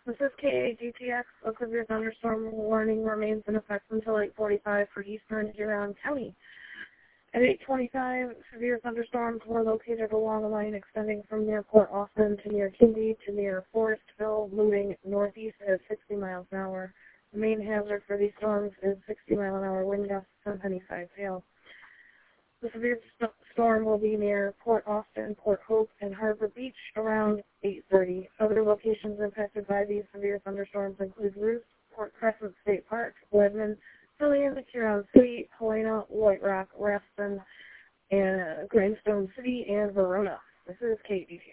This is KAGTX. A severe thunderstorm warning remains in effect until 8:45 for eastern Huron County. At 8:25, severe thunderstorms were located along a line extending from near Port Austin to near Kindy to near Forestville, moving northeast at 60 miles an hour. The main hazard for these storms is 60-mile-an-hour wind gusts and penny-sized hail. The severe storm will be near Port Austin, Port Hope, and Harbor Beach around 8:30. Other locations impacted by these severe thunderstorms include Ruth, Port Crescent State Park, Lebanon, Fillion, Huron City, Helena, White Rock, Raston, and Grindstone City, and Verona. This is KDTX.